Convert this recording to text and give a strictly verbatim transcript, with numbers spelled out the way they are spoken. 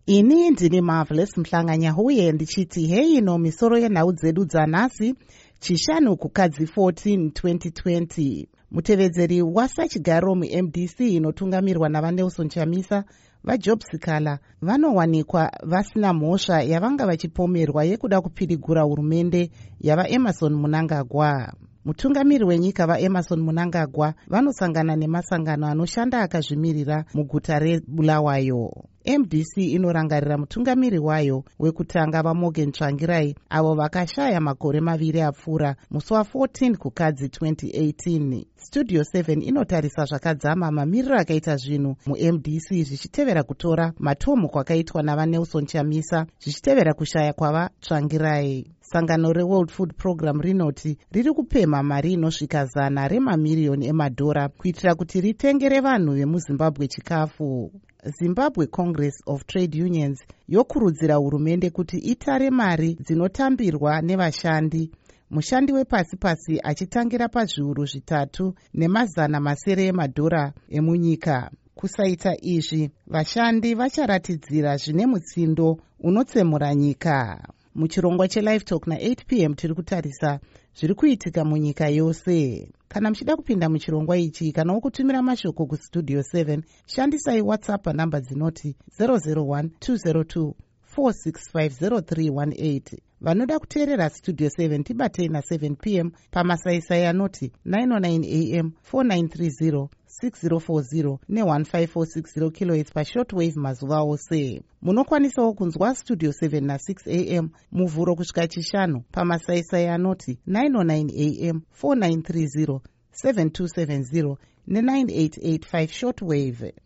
Ini ndini Marvelous Mhlanganya huye ndichiti hei no misoro yenhau dzedu dzanhasi chishanu kukadzi fourteen twenty twenty. Mutevedzeri wasachigaro mu-M D C inotungamirwa navaNelson Chamisa vaJob Sikala vanowanikwa vasina mhosva yavanga vachipomerwa yekuda kupirigura hurumende yavaEmmerson Mnangagwa. Mutungamiri wenyika vaEmmerson Mnangagwa vanosangana nemasangano anoshanda akazvimirira muguta reBulawayo. M D C inorangarira mutungamiri wayo wekutanga vaMorgan Tsvangirai avo vakashaya makore maviri apfuura musi wa14 kukadzi twenty eighteen. Studio seven inotarisa zvakadzama mamiriro akaita zvinhu mu-M D C zvichitevera kutora matomu kwakaitwa navaNelson Chamisa zvichitevera kushaya kwava Tsvangirai. Sangano reWorld Food Program rinoti riri kupemha mari inosvika zana remamiriyoni emadhora kuitira kuti ritengere vanhu vemuZimbabwe chikafu. Zimbabwe Congress of Trade Unions yokurudzira hurumende kuti itare mari dzinotambirwa nevashandi. Mushandi wepasi pasi achitangira pazviuru zvitatu nemazana masere emadhora emunyika. Kusaita izvi, vashandi vacharatidzira zvine mutsindo unotsemura nyika. Muchirongwa cheLive Talk na eight p m tiri kutarisa zviri kuitika munyika yose. Kana muchida kupinda muchirongwa ichi kana wokutumira mashoko kustudio seven, shandisai WhatsApp panhamba dzinoti zero zero one two zero two four six five zero three one eight. Vanoda kuteerera Studio seven tibatei na seven p m pamasaisai anoti nine oh nine a m four nine three zero six zero four zero ne one five four six zero kilohertz pashortwave mazuva ose. Munokwanisawo kunzwa Studio seven na six a m muvhuro kusvika chishanu pamasaisai anoti nine oh nine a m four nine three zero seven two seven zero ne nine eight eight five shortwave.